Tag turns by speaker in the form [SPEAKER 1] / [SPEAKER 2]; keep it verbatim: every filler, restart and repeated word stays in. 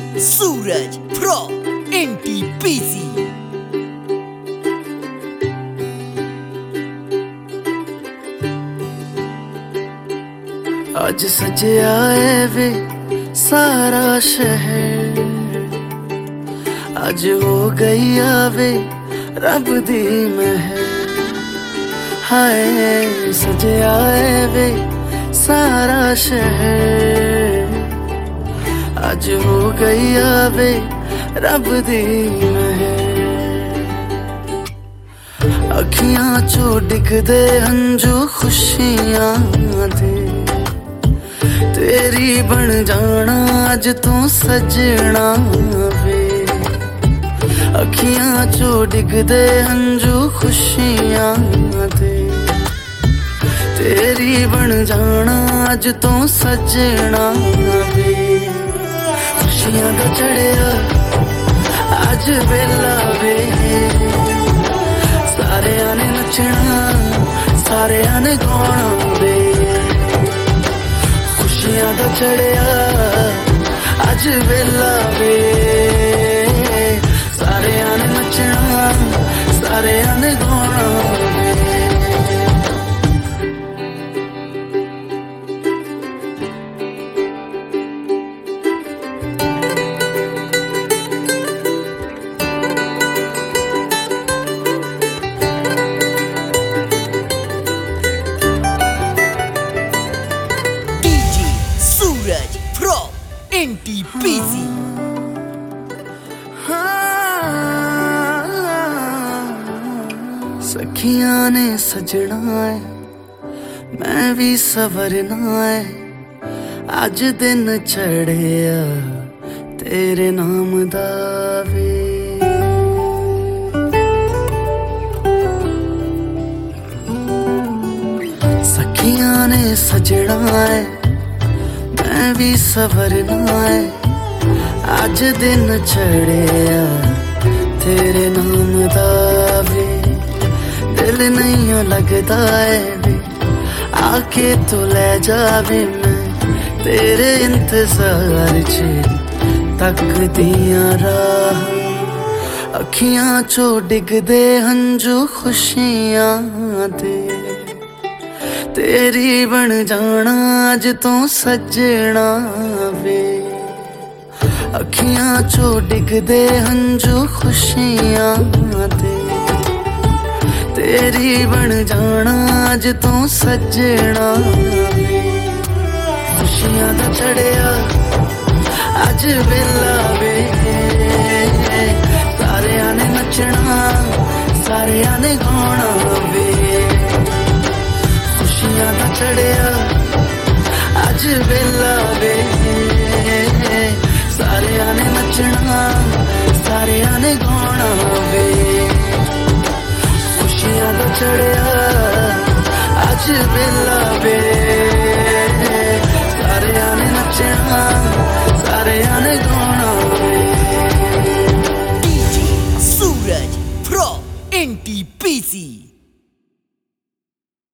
[SPEAKER 1] सूरज pro NTPC.
[SPEAKER 2] आज सजया है वे सारा शहर, आज हो गई आवे रब दी महर। हाय सजया है वे सारा शहर, आज हो गई आवे रब दी महर। अखियां चो डिगदे हंजू खुशियां दे, तेरी बन जाना अज तू सजना वे। अखियां चो डिगदे हंजू खुशियां दे, तेरी बन जाना अज तू सजना वे। खुशियां दा चढ़िया अज वेला वे, सारे ने नचना सारे ने गाना वे। खुशियां दा चढ़िया अज वेला वे, सारे ने नचना सारे ने गाना वे।
[SPEAKER 1] सूरज प्रो एनटीपीसी।
[SPEAKER 2] सखियां ने सजना है मैं भी सवरना है, अज दिन चढ़िया तेरे नाम दा वे। सखियां ने सजना है मैं भी सवरना है, आज दिन चढ़िया तेरे नाम दा वे। दिल नहीं लगता है वे, आके तो ले जावे मैं तेरे इंतजार च तकदियां राह। अखियां चो डिगदे हंजू खुशियां दे, तेरी बन जाना अज तू सजना वे। अखियां चो डिगदे हंजू खुशियां दे, तेरी बन जाना अज तू सजना वे। खुशियां दा चढ़िया अज वेला वे, सारे ने नचना सारे ने गाना वे। खुशियां दा चढ़िया अज वेला वे, सारे ने नचना सारे ने गाना वे। खुशियां दा चढ़िया अज वेला